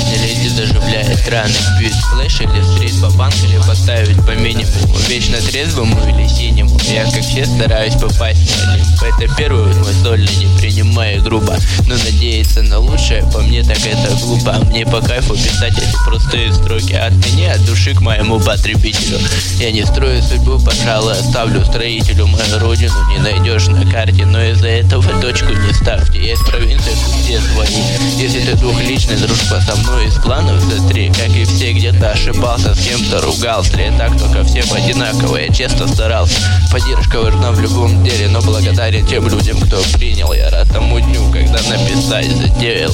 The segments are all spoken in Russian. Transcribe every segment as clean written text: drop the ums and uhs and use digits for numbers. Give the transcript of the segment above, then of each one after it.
не летит, заживляет раны. Бьют флэш или стрит по банк, или поставить по минимуму. Вечно трезвому или синему, я как все стараюсь попасть на Олимп. Это первый мой сольный, не принимаю грубо, но надеяться на лучшее, по мне так это глупо. Мне по кайфу писать эти простые строки от меня, от души к моему потребителю. Я не строю судьбу, пожалуй, оставлю строителю. Мою родину не найдешь на карте, но из-за этого точку не ставьте. Я из провинции, все свои. Если ты двухличный, дружба со мной из планов за 3. Как и все, где-то ошибался, с кем-то ругался. Я так только всем одинаково, я честно старался. Поддержка важна в любом деле, но благодарен тем людям, кто принял. Я рад тому дню, когда написать затеял.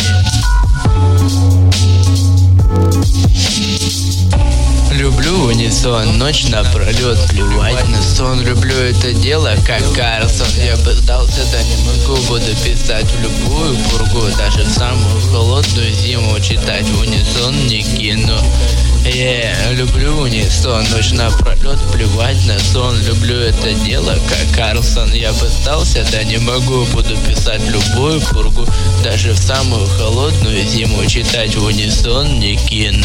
Люблю в унисон, ночь напролет, плевать на сон. Люблю это дело, как Карлсон. Я бы сдался, да не могу, буду писать в любую пургу. Даже в самую холодную зиму читать в унисон не кину. Люблю в унисон, ночь напролет, плевать на сон. Люблю это дело, как Карлсон. Я бы сдался, да не могу, буду писать в любую пургу. Даже в самую холодную зиму читать в унисон не кину.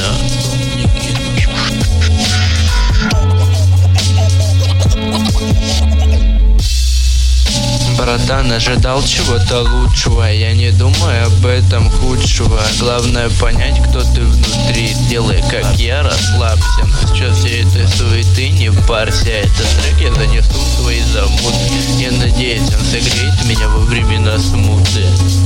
Братан, ожидал чего-то лучшего, я не думаю об этом худшего. Главное понять, кто ты внутри. Делай, как я, расслабься. Но сейчас всей этой суеты не парься. Этот трек я занесу в свои замуты. Я надеюсь, он согреет меня во времена смуты.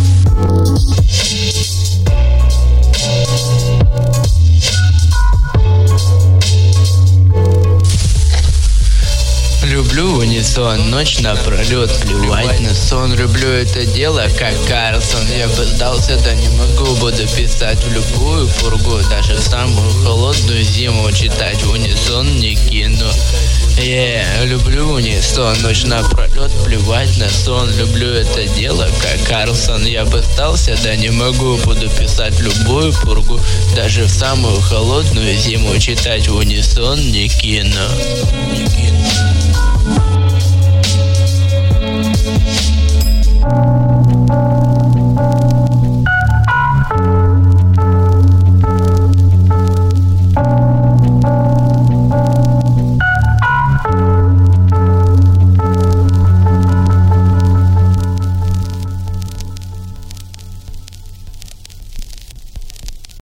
Люблю в унисон, ночь напролет, плевать на сон. Люблю это дело, как Карлсон. Я бы сдался, да не могу, буду писать в любую пургу. Даже в самую холодную зиму читать в унисон не кину. Люблю в унисон, ночь напролет, плевать на сон. Люблю это дело, как Карлсон. Я бы сдался, да не могу, буду писать в любую пургу. Даже в самую холодную зиму читать в унисон не кину.